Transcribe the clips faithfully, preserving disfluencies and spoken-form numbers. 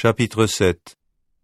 Chapitre sept.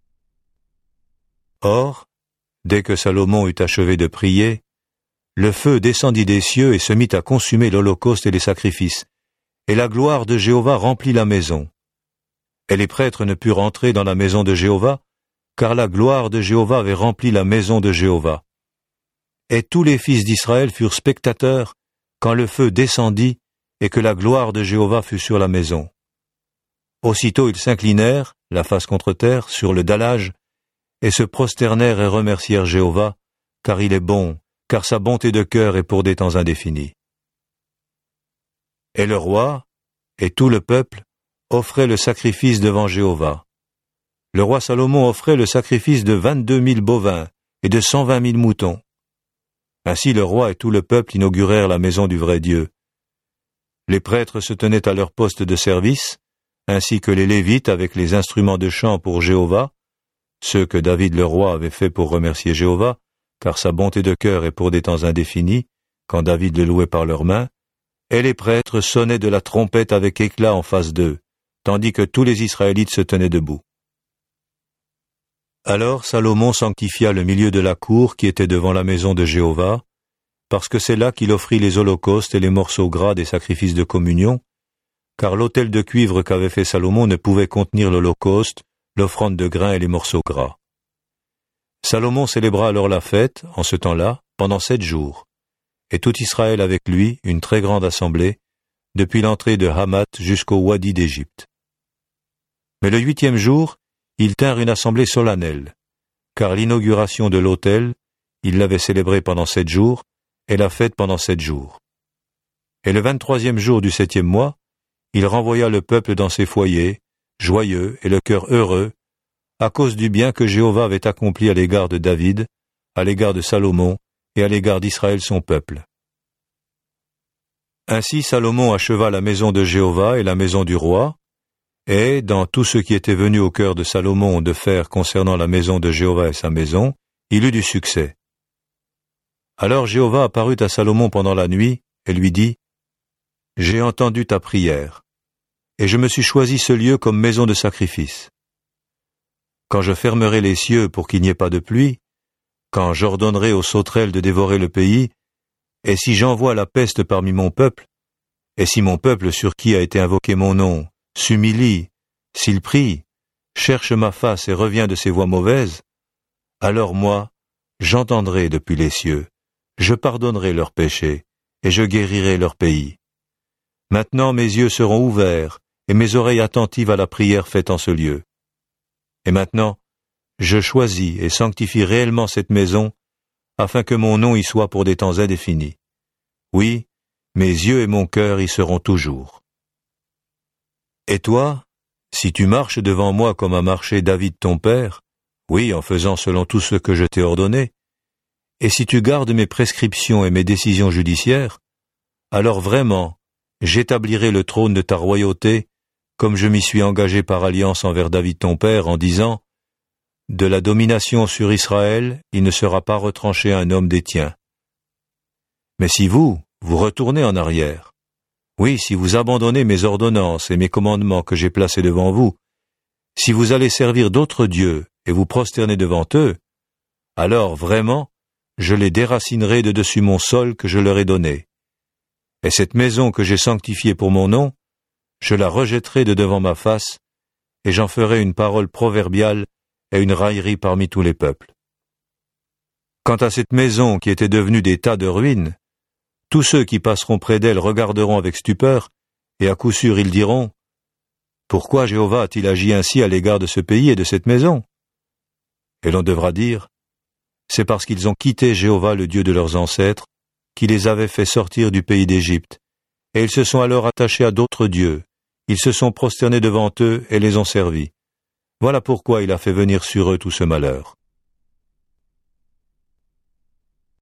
Or, dès que Salomon eut achevé de prier, le feu descendit des cieux et se mit à consumer l'holocauste et les sacrifices, et la gloire de Jéhovah remplit la maison. Et les prêtres ne purent entrer dans la maison de Jéhovah, car la gloire de Jéhovah avait rempli la maison de Jéhovah. Et tous les fils d'Israël furent spectateurs quand le feu descendit et que la gloire de Jéhovah fut sur la maison. Aussitôt ils s'inclinèrent, la face contre terre, sur le dallage, et se prosternèrent et remercièrent Jéhovah, car il est bon, car sa bonté de cœur est pour des temps indéfinis. Et le roi, et tout le peuple, offraient le sacrifice devant Jéhovah. Le roi Salomon offrait le sacrifice de vingt-deux mille bovins et de cent vingt mille moutons. Ainsi le roi et tout le peuple inaugurèrent la maison du vrai Dieu. Les prêtres se tenaient à leur poste de service, ainsi que les Lévites avec les instruments de chant pour Jéhovah, ceux que David le roi avait fait pour remercier Jéhovah, car sa bonté de cœur est pour des temps indéfinis, quand David le louait par leurs mains, et les prêtres sonnaient de la trompette avec éclat en face d'eux, tandis que tous les Israélites se tenaient debout. Alors Salomon sanctifia le milieu de la cour qui était devant la maison de Jéhovah, parce que c'est là qu'il offrit les holocaustes et les morceaux gras des sacrifices de communion, car l'autel de cuivre qu'avait fait Salomon ne pouvait contenir l'holocauste, l'offrande de grains et les morceaux gras. Salomon célébra alors la fête, en ce temps-là, pendant sept jours, et tout Israël avec lui, une très grande assemblée, depuis l'entrée de Hamath jusqu'au Wadi d'Égypte. Mais le huitième jour, ils tinrent une assemblée solennelle, car l'inauguration de l'autel, ils l'avaient célébrée pendant sept jours, et la fête pendant sept jours. Et le vingt-troisième jour du septième mois, il renvoya le peuple dans ses foyers, joyeux et le cœur heureux, à cause du bien que Jéhovah avait accompli à l'égard de David, à l'égard de Salomon et à l'égard d'Israël son peuple. Ainsi Salomon acheva la maison de Jéhovah et la maison du roi, et, dans tout ce qui était venu au cœur de Salomon de faire concernant la maison de Jéhovah et sa maison, il eut du succès. Alors Jéhovah apparut à Salomon pendant la nuit, et lui dit, « J'ai entendu ta prière, et je me suis choisi ce lieu comme maison de sacrifice. Quand je fermerai les cieux pour qu'il n'y ait pas de pluie, quand j'ordonnerai aux sauterelles de dévorer le pays, et si j'envoie la peste parmi mon peuple, et si mon peuple sur qui a été invoqué mon nom s'humilie, s'il prie, cherche ma face et revient de ses voies mauvaises, alors moi, j'entendrai depuis les cieux, je pardonnerai leurs péchés, et je guérirai leur pays. Maintenant mes yeux seront ouverts, et mes oreilles attentives à la prière faite en ce lieu. Et maintenant, je choisis et sanctifie réellement cette maison, afin que mon nom y soit pour des temps indéfinis. Oui, mes yeux et mon cœur y seront toujours. Et toi, si tu marches devant moi comme a marché David ton père, oui, en faisant selon tout ce que je t'ai ordonné, et si tu gardes mes prescriptions et mes décisions judiciaires, alors vraiment, j'établirai le trône de ta royauté, comme je m'y suis engagé par alliance envers David ton père, en disant, « De la domination sur Israël, il ne sera pas retranché un homme des tiens. » Mais si vous, vous retournez en arrière, oui, si vous abandonnez mes ordonnances et mes commandements que j'ai placés devant vous, si vous allez servir d'autres dieux et vous prosterner devant eux, alors vraiment, je les déracinerai de dessus mon sol que je leur ai donné. Et cette maison que j'ai sanctifiée pour mon nom, je la rejetterai de devant ma face, et j'en ferai une parole proverbiale et une raillerie parmi tous les peuples. Quant à cette maison qui était devenue des tas de ruines, tous ceux qui passeront près d'elle regarderont avec stupeur, et à coup sûr ils diront, « Pourquoi Jéhovah a-t-il agi ainsi à l'égard de ce pays et de cette maison ?» Et l'on devra dire, « C'est parce qu'ils ont quitté Jéhovah le Dieu de leurs ancêtres, qui les avait fait sortir du pays d'Égypte, et ils se sont alors attachés à d'autres dieux, ils se sont prosternés devant eux et les ont servis. Voilà pourquoi il a fait venir sur eux tout ce malheur. »